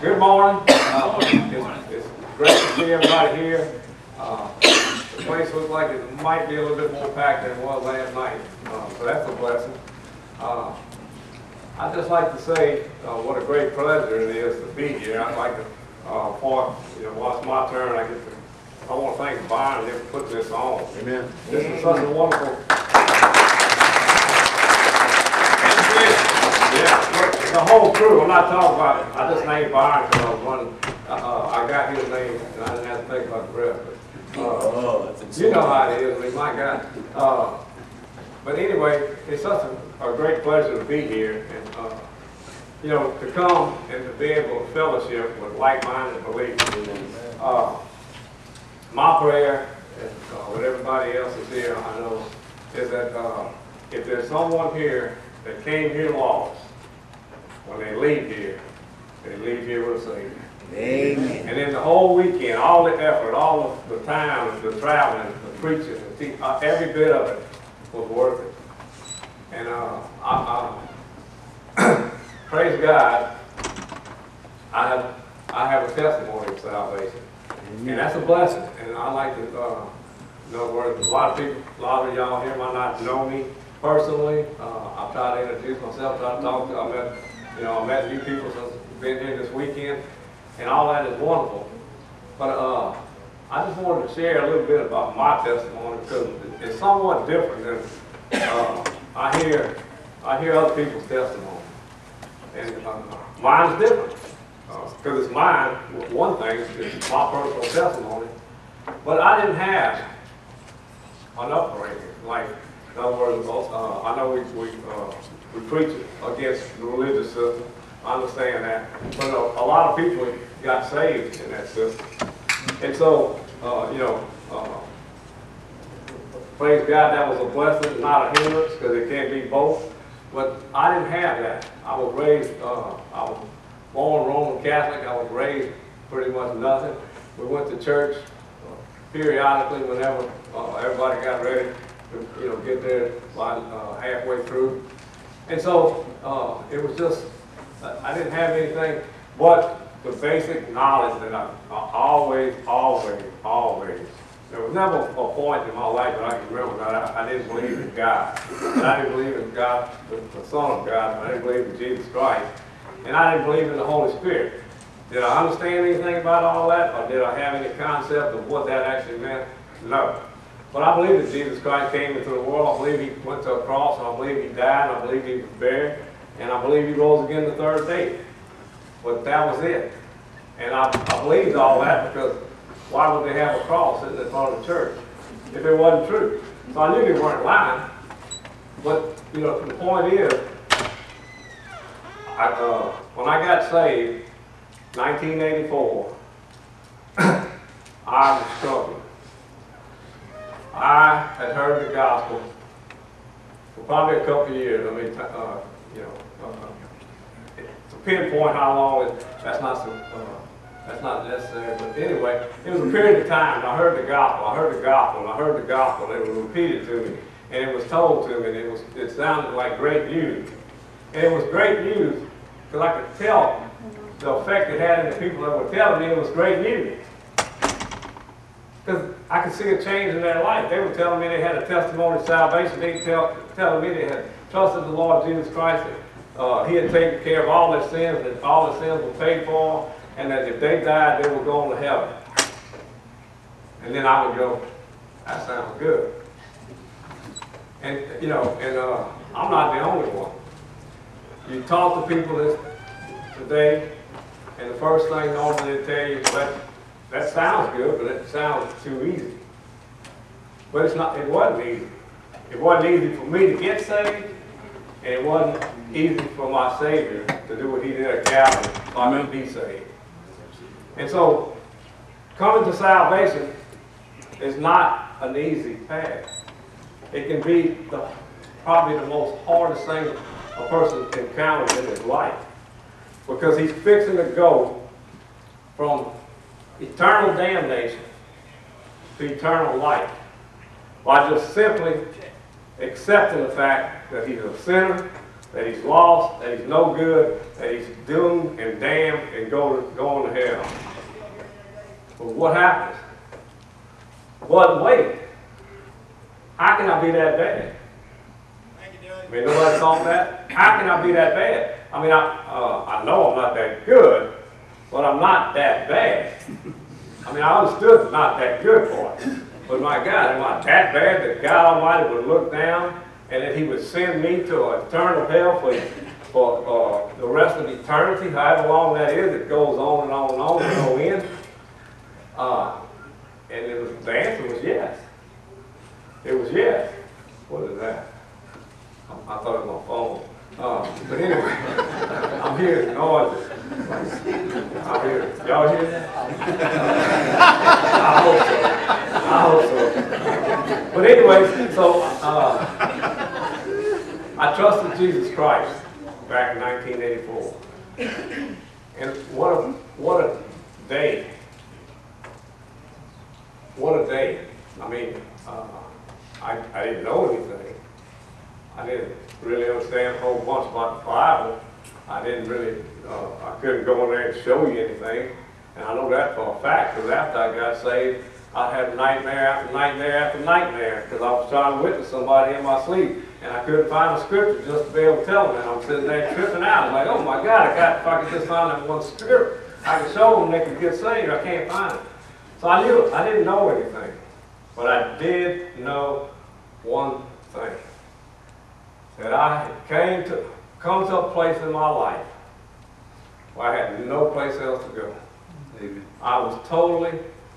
Good morning. It's great to see everybody here. The place looks like it might be a little bit more packed than it was last night, so that's a blessing. I'd just like to say what a great pleasure it is to be here. I'd like to, while it's my turn, I want to thank Byron for putting this on. Amen. This is such a wonderful. Yeah, the whole crew. I'm not talking about it. I just named Byron because I was running. I got his name and I didn't have to think about the rest. But, you know how it is. I mean, my God. But anyway, it's such a great pleasure to be here, and to come and to be able to fellowship with like-minded believers. My prayer, and with everybody else is here, I know, is that if there's someone here that came here lost, when they leave here with a Savior. Amen. And then the whole weekend, all the effort, all of the time, the traveling, the preaching, every bit of it was worth it. And praise God, I have a testimony of salvation. And that's a blessing. And I like to, in other words, a lot of y'all here might not know me personally. I've tried to introduce myself, tried to talk to. I met new people since I've been here this weekend, and all that is wonderful. But I just wanted to share a little bit about my testimony because it's somewhat different than I hear other people's testimony, and mine's different. Because it's mine, one thing, it's my personal testimony, but I didn't have an upbringing. Like, in other words, I know we preach against the religious system. I understand that, but a lot of people got saved in that system, and so praise God, that was a blessing, not a hindrance, because it can't be both. But I didn't have that. I was raised. I was born Roman Catholic. I was raised pretty much nothing. We went to church periodically whenever everybody got ready to get there by halfway through. And so it was just, I didn't have anything but the basic knowledge that I always, there was never a point in my life that I can remember that I didn't believe in God. And I didn't believe in God, the Son of God. I didn't believe in Jesus Christ. And I didn't believe in the Holy Spirit. Did I understand anything about all that? Or did I have any concept of what that actually meant? No. But I believe that Jesus Christ came into the world. I believe he went to a cross. And I believe he died. And I believe he was buried. And I believe he rose again the third day. But that was it. And I believed all that because why would they have a cross sitting in front of the church if it wasn't true? So I knew they weren't lying. But, the point is, when I got saved, 1984, I was struggling. I had heard the gospel for probably a couple of years. I mean, to pinpoint how long, that's not necessary. But anyway, it was a period of time. And I heard the gospel. It was repeated to me, and it was told to me. And it sounded like great news. And it was great news because I could tell the effect it had in the people that were telling me it was great news. Because I could see a change in their life. They were telling me they had a testimony of salvation. They were telling me they had trusted the Lord Jesus Christ. That, he had taken care of all their sins, that all their sins were paid for, and that if they died, they would go to heaven. And then I would go, that sounds good. And, I'm not the only one. You talk to people today, and the first thing normally they tell you, that sounds good, but it sounds too easy. But it wasn't easy. It wasn't easy for me to get saved, and it wasn't easy for my Savior to do what he did at Calvary so I could be saved. And so, coming to salvation is not an easy path. It can be probably the most hardest thing a person encounters in his life, because he's fixing to go from eternal damnation to eternal life by just simply accepting the fact that he's a sinner, that he's lost, that he's no good, that he's doomed and damned and going to hell. But what happens? But wait, how can I be that bad? I mean, nobody thought that. How can I be that bad? I mean, I know I'm not that good, but I'm not that bad. I mean, I understood the not that good part. But my God, am I that bad that God Almighty would look down and that he would send me to an eternal hell for the rest of eternity, however long that is? It goes on and on and on and no end. And the answer was yes. It was yes. What is that? I thought it was my phone. But anyway, I'm hearing noises. I'm hearing. Y'all hear that? I hope so. But anyway, so I trusted Jesus Christ back in 1984. And what a day. What a day. I mean, I didn't know anything. I didn't really understand a whole bunch about the Bible. I didn't really, I couldn't go in there and show you anything. And I know that for a fact, because after I got saved, I had nightmare after nightmare after nightmare, because I was trying to witness somebody in my sleep, and I couldn't find a scripture just to be able to tell them. And I'm sitting there tripping out. I'm like, oh my God, if I could just find that one scripture, I could show them they could get saved. I can't find it. So I knew, I didn't know anything. But I did know one thing. That I had come to a place in my life where I had no place else to go. Amen. I was totally,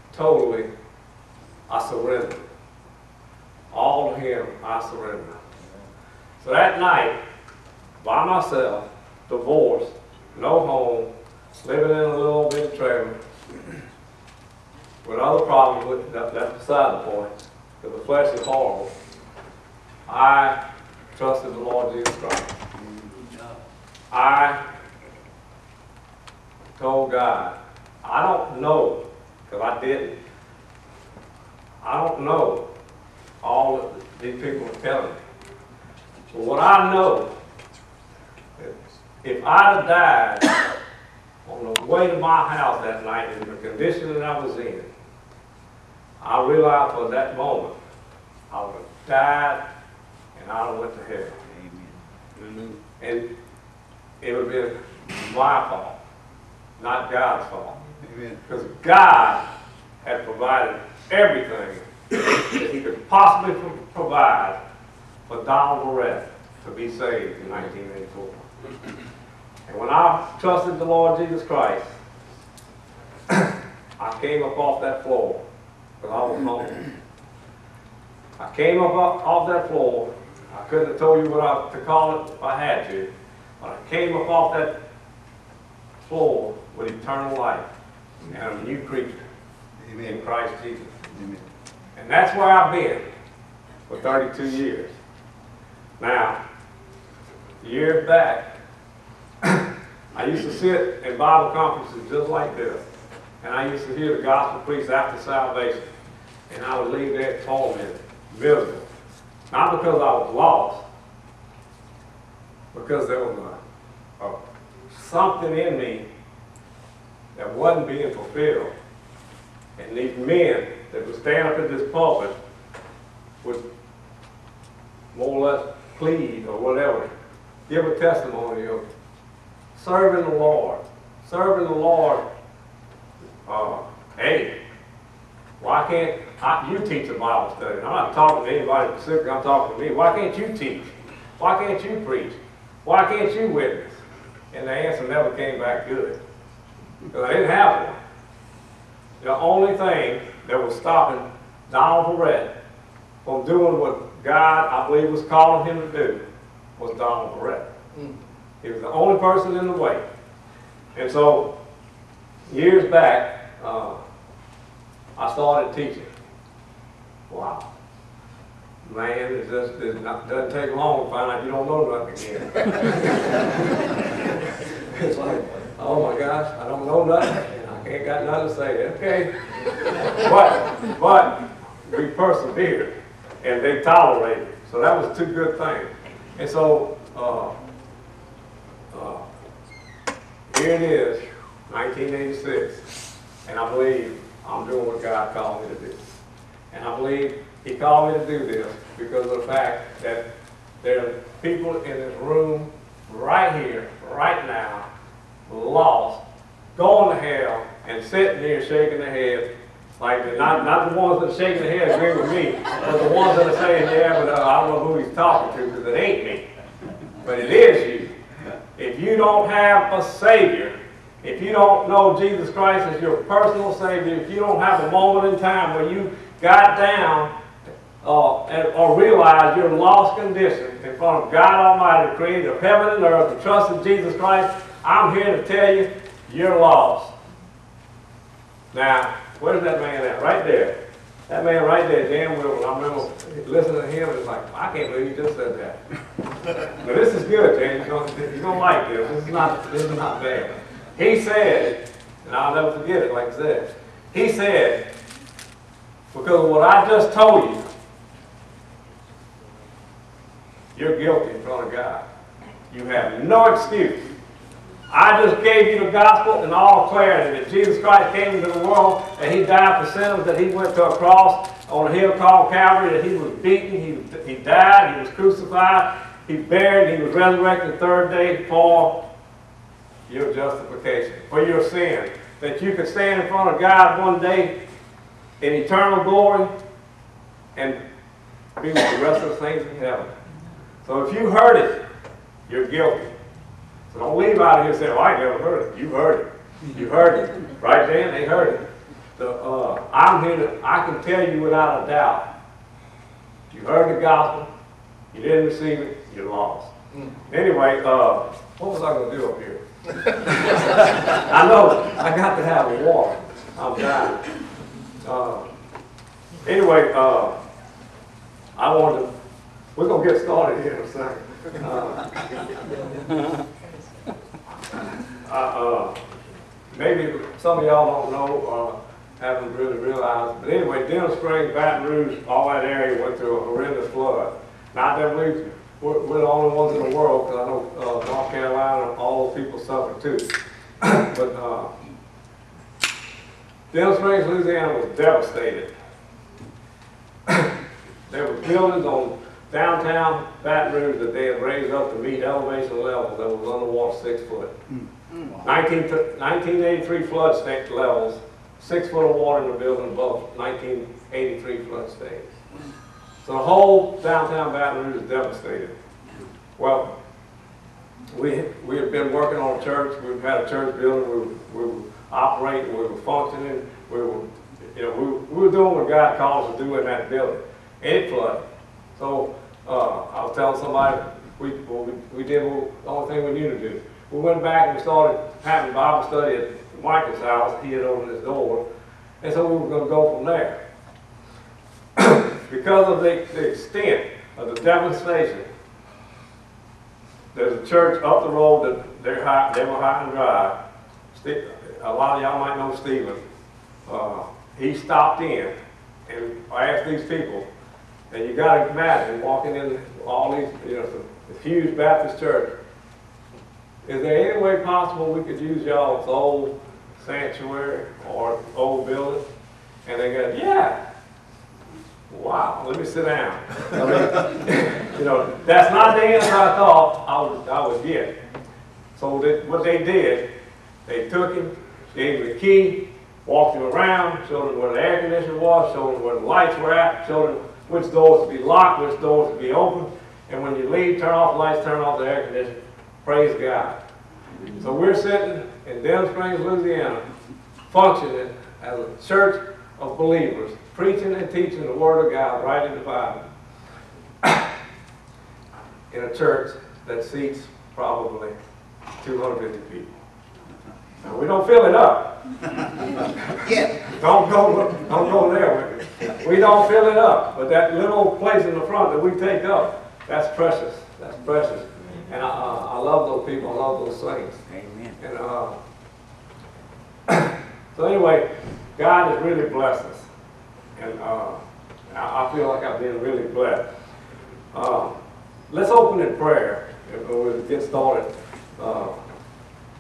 I surrendered. All to him, I surrendered. So that night, by myself, divorced, no home, living in a little bit trailer, with other problems, that's beside the point, because the flesh is horrible. I trusted the Lord Jesus Christ. I told God, I don't know, because I didn't. I don't know all that these people are telling me. But what I know, if I'd have died on the way to my house that night in the condition that I was in, I realized for that moment I would have died and I would have went to hell. Amen. And it would have been my fault, not God's fault. Amen. Because God had provided everything that he could possibly provide for Donald Barrett to be saved in 1984. And when I trusted the Lord Jesus Christ, I came up off that floor, because I was hungry. I came up off that floor. I couldn't have told you what to call it if I had to, but I came up off that floor with eternal life and a new creature in Christ Jesus. Amen. And that's where I've been for 32 years. Now, years back, I used to sit in Bible conferences just like this, and I used to hear the gospel preached after salvation, and I would leave there tormented, miserable. Not because I was lost, because there was something in me that wasn't being fulfilled. And these men that would stand up at this pulpit would more or less plead or whatever, give a testimony of serving the Lord. Serving the Lord, hey, why can't you teach a Bible study? I'm not talking to anybody specific, I'm talking to me. Why can't you teach? Why can't you preach? Why can't you witness? And the answer never came back good, because I didn't have one. The only thing that was stopping Donald Barrett from doing what God, I believe, was calling him to do was Donald Barrett. He was the only person in the way. And so, years back, I started teaching. Wow. Man, it doesn't take long to find out you don't know nothing again. It's like, oh my gosh, I don't know nothing. I ain't got nothing to say. Okay. But we persevered, and they tolerated. So that was two good things. And so here it is, 1986, and I believe I'm doing what God called me to do. And I believe He called me to do this because of the fact that there are people in this room right here, right now, lost, going to hell, and sitting here shaking their head. Like, not the ones that are shaking their head agree with me, but the ones that are saying, yeah, but I don't know who he's talking to because it ain't me. But it is you. If you don't have a Savior, if you don't know Jesus Christ as your personal Savior, if you don't have a moment in time where you got down or realize your lost condition in front of God Almighty, the creator of heaven and earth, and trusted Jesus Christ, I'm here to tell you, you're lost. Now, where's that man at? Right there. That man right there, Dan Wilson. I remember listening to him, and it's like, I can't believe you just said that. But this is good, Dan. You're gonna like this. This is not bad. He said, and I'll never forget it, like I said, he said, because of what I just told you, you're guilty in front of God. You have no excuse. I just gave you the gospel in all clarity that Jesus Christ came into the world and He died for sinners, that He went to a cross on a hill called Calvary, that He was beaten, He died, He was crucified, He buried, He was resurrected the third day for your justification, for your sin. That you could stand in front of God one day in eternal glory and be with the rest of the saints in heaven. So if you heard it, you're guilty. So don't leave out of here saying, well, I never heard it. You heard it. You heard it. Right, Dan? They heard it. So, I'm here I can tell you without a doubt, you heard the gospel, you didn't receive it, you're lost. Anyway, what was I going to do up here? I know, I got to have a water. I'm dying. Anyway, we're going to get started here in a second. Maybe some of y'all don't know or haven't really realized, but anyway, Denham Springs, Baton Rouge, all that area went through a horrendous flood. Not that we're the only ones in the world, because I know North Carolina, all those people suffered too. But Denham Springs, Louisiana was devastated. There were buildings on downtown Baton Rouge that they had raised up to meet elevation levels that was underwater 6 foot. 1983 flood stage levels, 6 foot of water in the building above 1983 flood stage. So the whole downtown Baton Rouge is devastated. Well, we have been working on a church. We've had a church building. We were operating. We were functioning. We were doing what God called us to do in that building. And it flooded. So I was telling somebody we did the only thing we knew to do. We went back and we started having Bible study at Michael's house. He had opened his door, and so we were going to go from there. Because of the extent of the devastation, there's a church up the road that they were high and dry. A lot of y'all might know Stephen. He stopped in and asked these people, and you got to imagine walking in all these, this huge Baptist church. Is there any way possible we could use y'all's old sanctuary or old building? And they go, yeah. Wow, let me sit down. I mean, that's not the answer I thought I would get. So what they did, they took him, gave him the key, walked him around, showed him where the air conditioner was, showed him where the lights were at, showed him which doors to be locked, which doors to be open. And when you leave, turn off the lights, turn off the air conditioner. Praise God. So we're sitting in Denham Springs, Louisiana, functioning as a church of believers, preaching and teaching the Word of God right in the Bible, in a church that seats probably 250 people. Now, we don't fill it up. Yeah. Don't go there with me. We don't fill it up, but that little place in the front that we take up, that's precious. That's precious. And I love those people. I love those saints. Amen. And so anyway, God has really blessed us, and I feel like I've been really blessed. Let's open in prayer and we'll get started.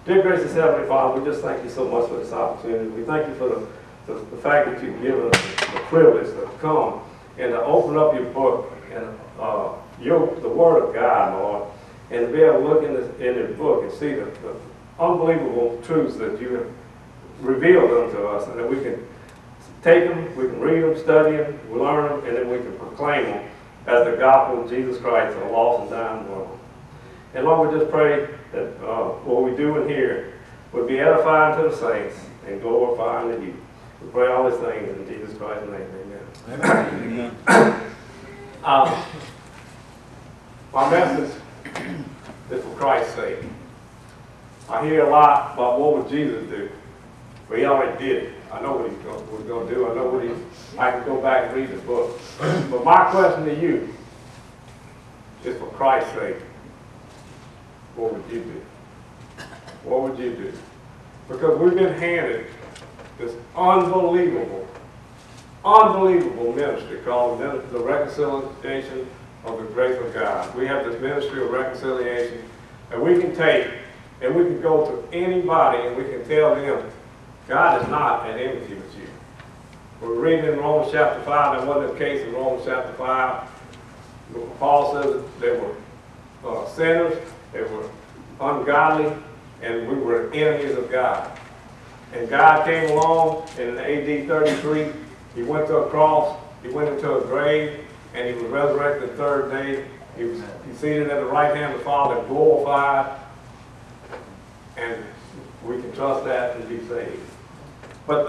Dear gracious Heavenly Father, we just thank you so much for this opportunity. We thank you for the fact that you've given us the privilege to come and to open up your book and the Word of God, Lord, and to be able to look in this book and see the unbelievable truths that you have revealed unto us, and that we can take them, we can read them, study them, we learn them, and then we can proclaim them as the gospel of Jesus Christ to a lost and dying world. And Lord, we just pray that what we do in here would be edifying to the saints and glorifying to you. We pray all these things in Jesus Christ's name. Amen. Amen. My message is for Christ's sake. I hear a lot about what would Jesus do, but he already did it. I know what he's going to do. I know I can go back and read the book. But my question to you is for Christ's sake. What would you do? What would you do? Because we've been handed this unbelievable ministry called the reconciliation of the grace of God. We have this ministry of reconciliation, and we can take and we can go to anybody and we can tell them God is not at enmity with you. We're reading in Romans chapter 5. That wasn't the case in Romans chapter 5. Paul says they were sinners, they were ungodly, and we were enemies of God. And God came along in AD 33. He went to a cross, he went into a grave, and he was resurrected the third day. He was seated at the right hand of the Father, glorified, and we can trust that and be saved. But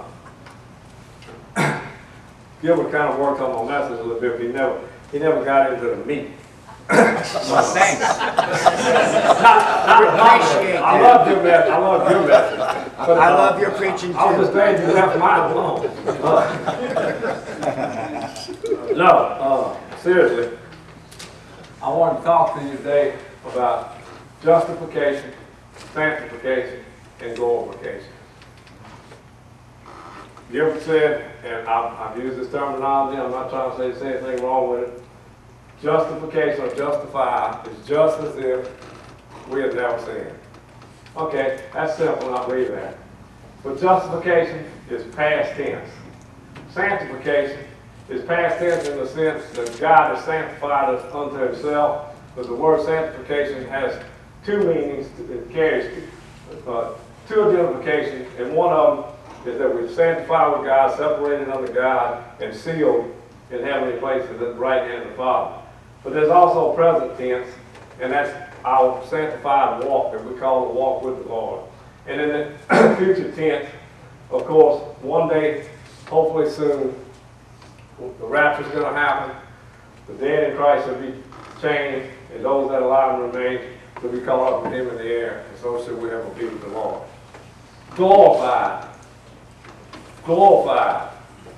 Gilbert kind of worked on my message a little bit, but he never got into the meat. Well, thanks. I love Gilbert. But I love your preaching too. I was just glad you left mine alone. No, seriously. I want to talk to you today about justification, sanctification, and glorification. Gilbert said, and I've used this terminology, I'm not trying to say anything wrong with it. Justification or justify is just as if we had never sinned. Okay, that's simple, and I believe that. But justification is past tense. Sanctification is past tense in the sense that God has sanctified us unto himself. But the word sanctification has two meanings. It carries two identifications, and one of them is that we're sanctified with God, separated unto God, and sealed in heavenly places at the right hand of the Father. But there's also a present tense, and that's our sanctified walk that we call the walk with the Lord. And in the future tense, of course, one day, hopefully soon, the rapture is going to happen. The dead in Christ will be changed, and those that are alive and remain will be caught up with him in the air, and so should we ever be with the Lord. Glorified. Glorified.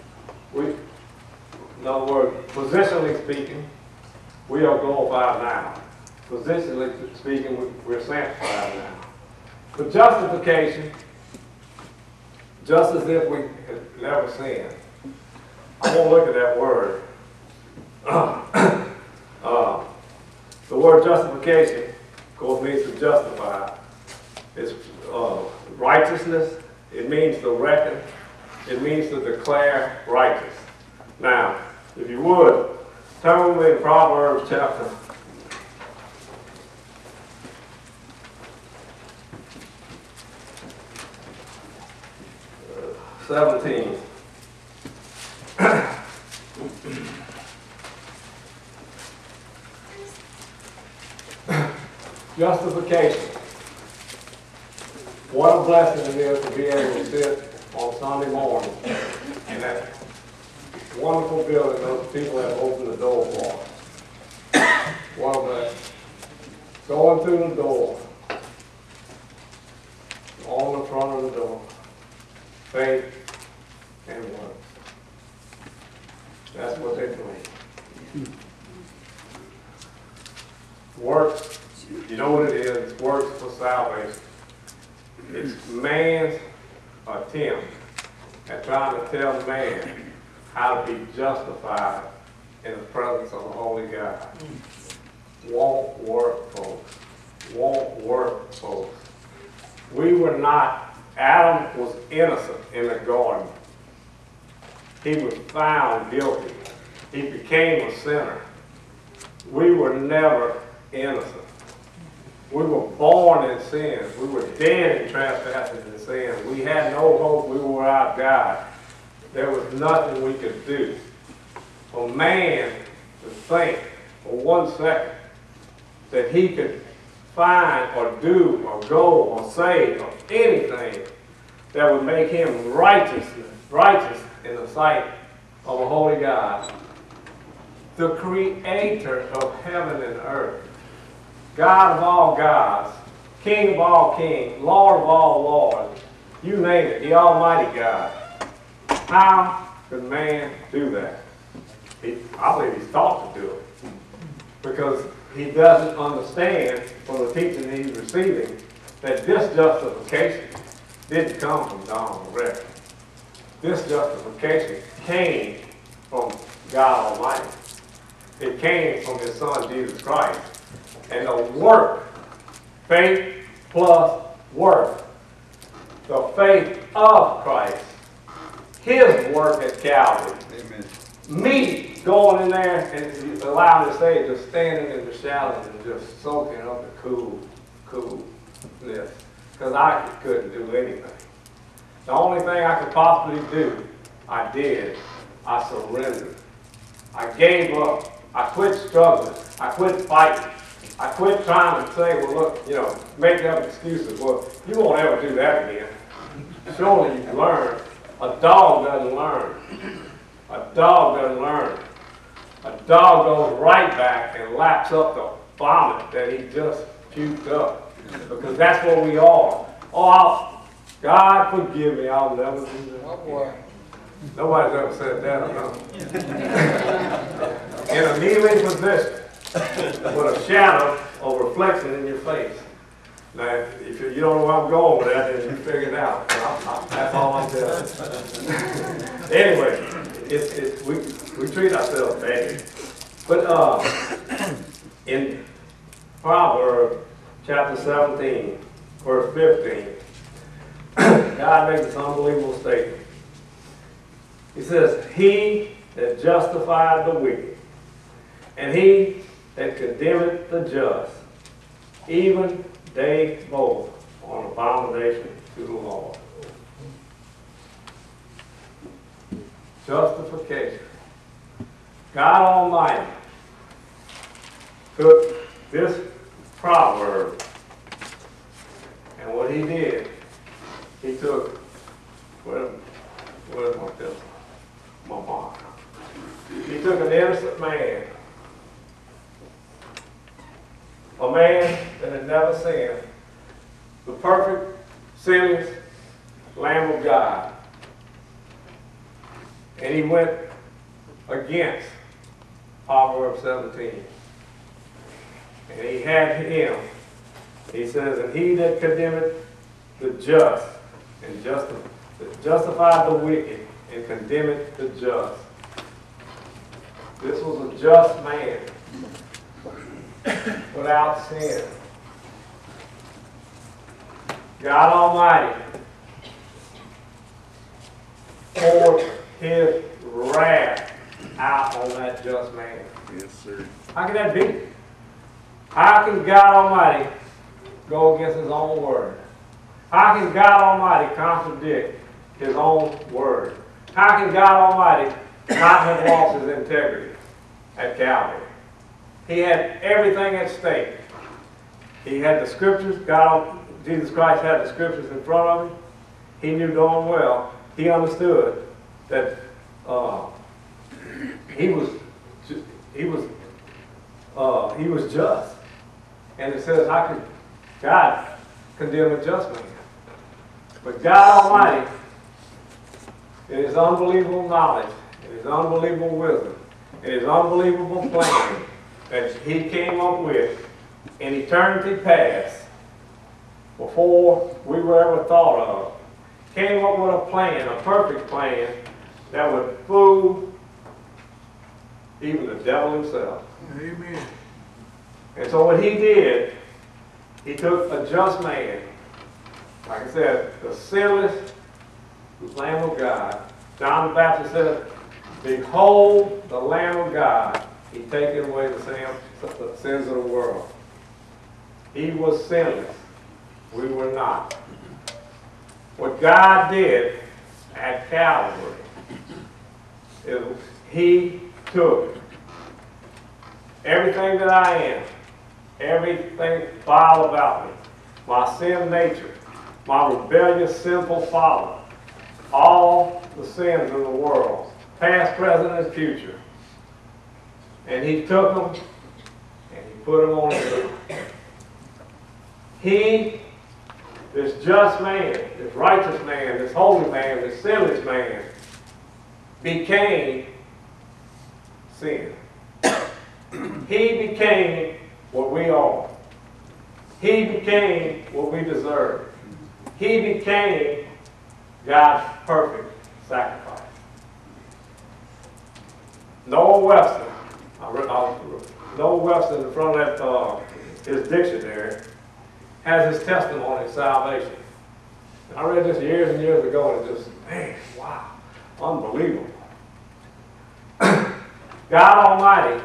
In other words, positionally speaking, we are glorified now. Positionally speaking, we're sanctified now. But justification, just as if we had never sinned. I want to look at that word. The word justification, of course, means to justify. It's righteousness. It means to reckon. It means to declare righteous. Now, if you would, turn with me to Proverbs chapter 17. Justification. What a blessing it is to be able to sit on Sunday morning in that wonderful building those people have opened the door for. What a blessing. Going through the door, on the front of the door, faith and works. That's what they believe. Works, you know what it is, it's works for salvation. It's man's attempt at trying to tell man how to be justified in the presence of a holy God. Won't work, folks. Won't work, folks. We were not, Adam was innocent in the garden. He was found guilty. He became a sinner. We were never innocent. We were born in sin. We were dead in trespasses and sin. We had no hope. We were without God. There was nothing we could do. For man to think for 1 second that he could find or do or go or say or anything that would make him righteous in the sight of a holy God, the creator of heaven and earth, God of all gods, King of all kings, Lord of all lords, you name it, the Almighty God. How could man do that? I believe he's taught to do it, because he doesn't understand from the teaching he's receiving that this justification didn't come from Don Reck. This justification came from God Almighty. It came from his Son, Jesus Christ. And the work, faith plus work, the faith of Christ, his work at Calvary. Amen. Me going in there and allowed to say, just standing in the shadows and just soaking up the coolness, because I couldn't do anything. The only thing I could possibly do, I did. I surrendered. I gave up. I quit struggling. I quit fighting. I quit trying to say, well, look, make up excuses. Well, you won't ever do that again. Surely you learn. A dog doesn't learn. A dog doesn't learn. A dog goes right back and laps up the vomit that he just puked up. Because that's what we are. Oh, God forgive me, I'll never do that. Oh boy. Nobody's ever said that, I know. In a kneeling position, with a shadow of reflection in your face. Now, if you don't know where I'm going with that, then you figure it out. That's all I'm telling you. Anyway, we treat ourselves bad. But in Proverbs chapter 17, verse 15, God makes this unbelievable statement. He says, he that justified the wicked, and he that condemneth the just, even they both are an abomination to the Lord. Justification. God Almighty took this proverb, and what he did, he took, where's my pistol? My mark. He took an innocent man, a man that had never sinned, the perfect, sinless Lamb of God, and he went against Proverbs 17. And he had him, he says, and he that condemneth the just, and justified the wicked, and condemneth the just. This was a just man, without sin. God Almighty poured his wrath out on that just man. Yes, sir. How can that be? How can God Almighty go against his own word? How can God Almighty contradict his own word? How can God Almighty not have lost his integrity at Calvary? He had everything at stake. He had the scriptures. Jesus Christ had the scriptures in front of him. He knew darn well. He understood that he was just. And it says, how could God condemn a just man? But God Almighty, in his unbelievable knowledge, in his unbelievable wisdom, in his unbelievable plan that he came up with in eternity past, before we were ever thought of, came up with a plan, a perfect plan, that would fool even the devil himself. Amen. And so what he did, he took a just man, like I said, the sinless Lamb of God. John the Baptist said, behold the Lamb of God. He taketh away the sins of the world. He was sinless. We were not. What God did at Calvary is he took everything that I am, everything vile about me, my sin nature, my rebellious, sinful father, all the sins in the world, past, present, and future. And he took them and he put them on himself. He, this just man, this righteous man, this holy man, this sinless man, became sin. He became what we are. He became what we deserve. He became God's perfect sacrifice. Noah Webster, Noah Webster in the front of his dictionary has his testimony of salvation. I read this years and years ago, and it just, man, wow, unbelievable. God Almighty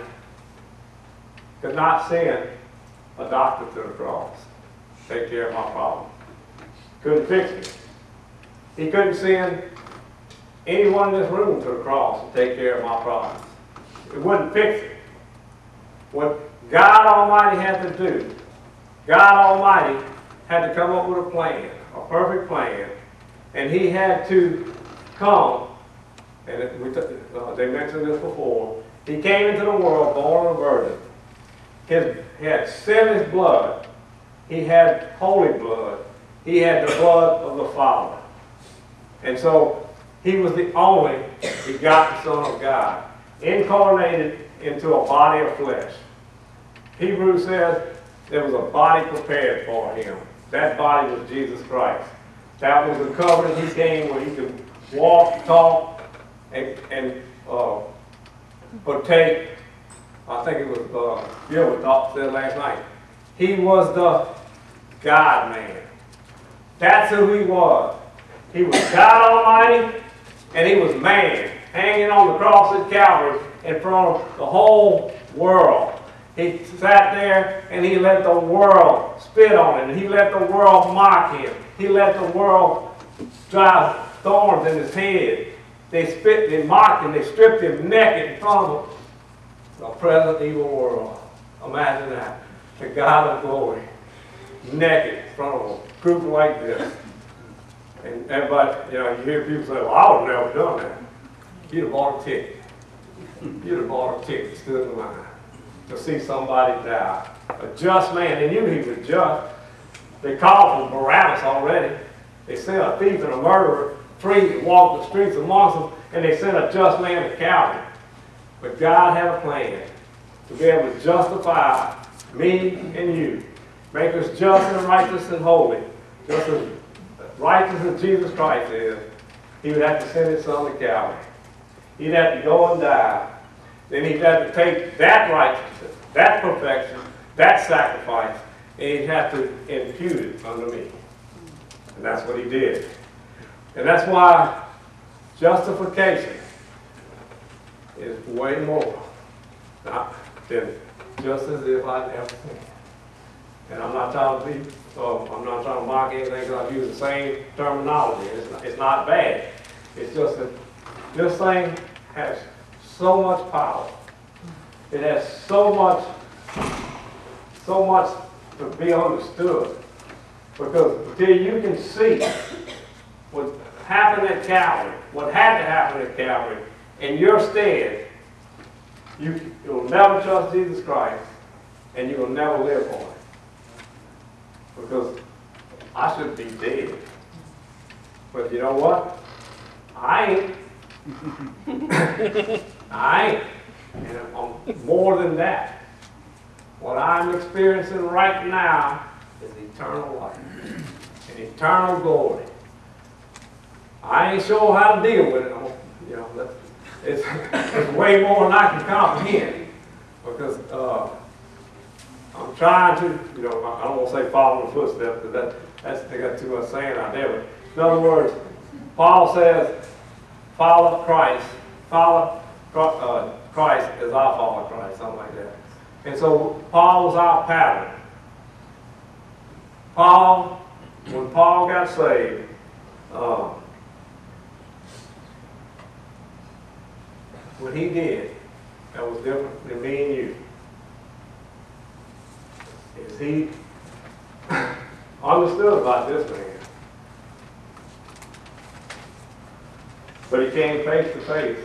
could not send a doctor to the cross to take care of my problem. Couldn't fix it. He couldn't send anyone in this room to the cross to take care of my problems. It wouldn't fix it. What God Almighty had to do, God Almighty had to come up with a plan, a perfect plan, and he had to come, and they mentioned this before, he came into the world born of a virgin. He had sinless blood, he had holy blood, he had the blood of the Father. And so he was the only begotten Son of God, incarnated into a body of flesh. Hebrews says there was a body prepared for him. That body was Jesus Christ. That was the covenant he came where he could walk, talk, and partake. I think it was Gilbert said last night. He was the God-man. That's who he was. He was God Almighty, and he was man, hanging on the cross at Calvary in front of the whole world. He sat there and he let the world spit on him. He let the world mock him. He let the world drive thorns in his head. They spit, they mocked him, they stripped him naked in front of the present evil world. Imagine that. The God of glory, naked in front of a group like this. And everybody, you hear people say, well, I would have never done that. You'd have bought a ticket. You'd have bought a ticket, stood in line to see somebody die. A just man. They knew he was just. They called for Barabbas already. They sent a thief and a murderer free to walk the streets amongst them, and they sent a just man to Calvary. But God had a plan to be able to justify me and you, make us just and righteous and holy, just as righteous as Jesus Christ is. He would have to send his son to Calvary. He'd have to go and die. Then he'd have to take that righteousness, that perfection, that sacrifice, and he'd have to impute it unto me. And that's what he did. And that's why justification is way more than just as if I'd never sinned. And I'm not trying to mock anything because I've used the same terminology. It's not bad. It's just that this thing has so much power. It has so much to be understood. Because until you can see what happened at Calvary, what had to happen at Calvary, in your stead, you'll never trust Jesus Christ, and you will never live for him. Because I should be dead. But you know what? I ain't. I ain't. And I'm more than that. What I'm experiencing right now is eternal life and eternal glory. I ain't sure how to deal with it. It's way more than I can comprehend. Because I'm trying to, I don't want to say follow in the footsteps, because they got too much saying out there. But in other words, Paul says, follow Christ. Christ is our follow Christ, something like that. And so Paul was our pattern. When Paul got saved, what he did that was different than me and you is he understood about this man. But he came face to face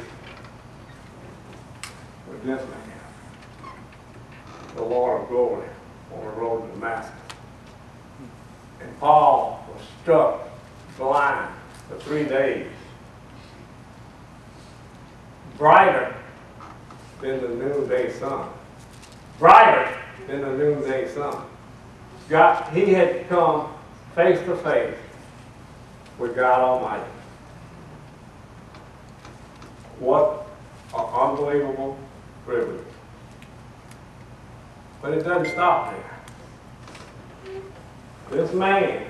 with this man, the Lord of glory, on the road to Damascus. And Paul was struck blind for 3 days, brighter than the noonday sun. Brighter than the noonday sun. He had come face to face with God Almighty. What an unbelievable privilege. But it doesn't stop there. This man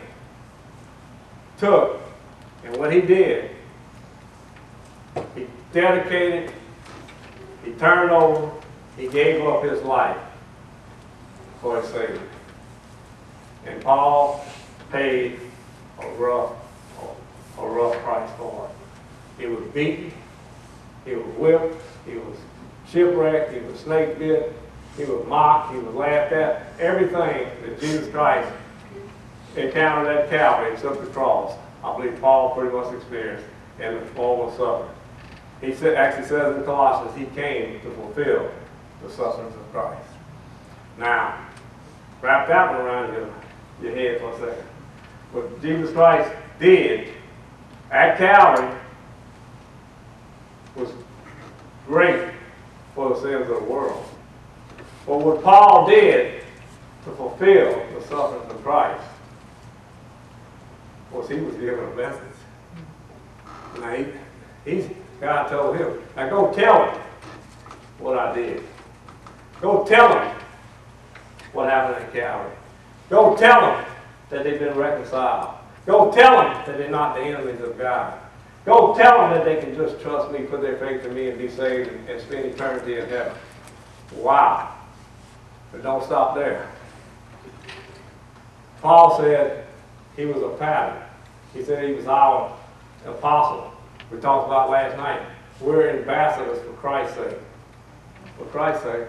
took, and what he did, he dedicated, he turned over, he gave up his life for his Savior. And Paul paid a rough price for it. He was beaten, he was whipped, he was shipwrecked, he was snake bit, he was mocked, he was laughed at. Everything that Jesus Christ encountered at Calvary except the cross, I believe Paul pretty much experienced in the form of suffering. He actually says in Colossians, he came to fulfill the sufferings of Christ. Now, wrap that one around your head for a second. What Jesus Christ did at Calvary was great for the sins of the world. But what Paul did to fulfill the sufferings of Christ was he was given a message. Now God told him, now go tell him what I did. Go tell him what happened at Calvary. Go tell them that they've been reconciled. Go tell them that they're not the enemies of God. Go tell them that they can just trust me, put their faith in me, and be saved and spend eternity in heaven. Wow. But don't stop there. Paul said he was a pattern. He said he was our apostle. We talked about last night. We're ambassadors for Christ's sake. For Christ's sake.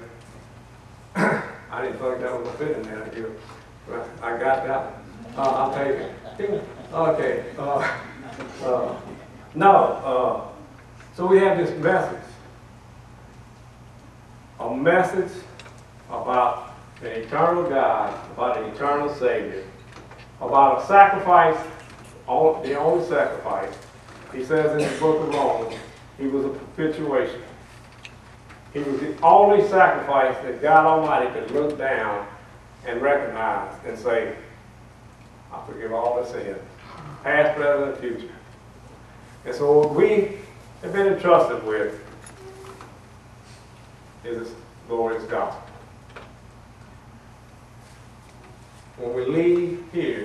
I didn't think that was a fit in there. I got that one. I'll take it. Okay. So we have this message. A message about an eternal God, about an eternal Savior, about a sacrifice, the only sacrifice. He says in the book of Romans, he was a propitiation. He was the only sacrifice that God Almighty could look down and recognize and say, I forgive all their sins, past, present, and future. And so what we have been entrusted with is this glorious gospel. When we leave here,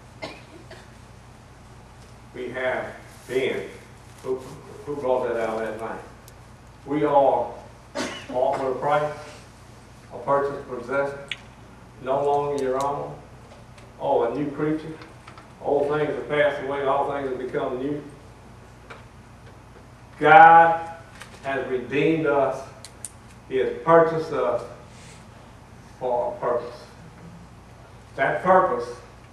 we have been, who brought that out last night? We are bought with a price, a purchased possession, no longer your own. Oh, a new creature. Old things have passed away, all things have become new. God has redeemed us. He has purchased us for a purpose. That purpose,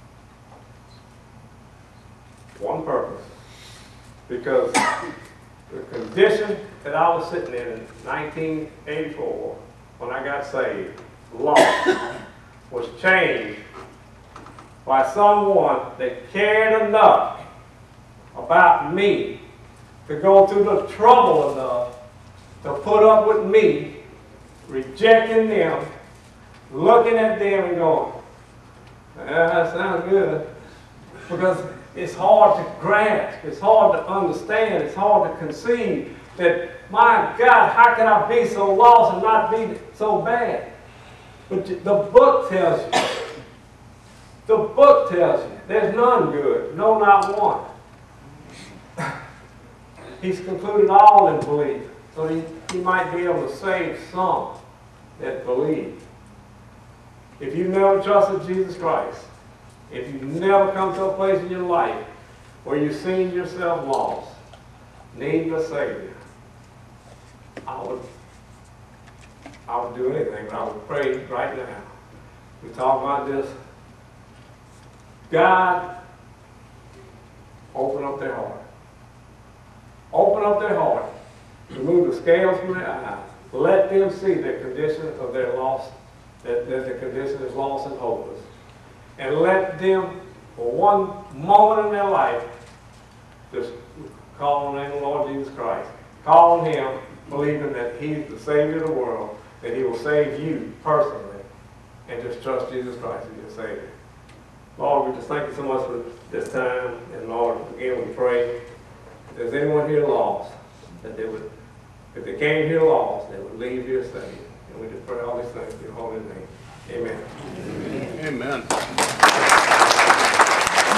one purpose, because the condition that I was sitting in 1984 when I got saved, lost, was changed by someone that cared enough about me to go through the trouble enough to put up with me, rejecting them, looking at them and going, that sounds good. Because it's hard to grasp, it's hard to understand, it's hard to conceive that, my God, how can I be so lost and not be so bad? But the book tells you, There's none good, no, not one. He's concluded all in belief, so he might be able to save some that believe. If you've never trusted Jesus Christ, if you've never come to a place in your life where you've seen yourself lost, needing a Savior, I would do anything, but I would pray right now. We talk about this. God, open up their heart. Open up their heart. Remove the scales from their eyes. Let them see the condition of their loss, that the condition is lost and hopeless. And let them, for one moment in their life, just call on the name of the Lord Jesus Christ. Call on Him, believing that He's the Savior of the world, that He will save you personally, and just trust Jesus Christ as your Savior. Lord, we just thank you so much for this time, and Lord, again we pray, if there's anyone here lost, that they would, if they came here lost, they would leave here saved. And we just pray all these things in your holy name. Amen. Amen.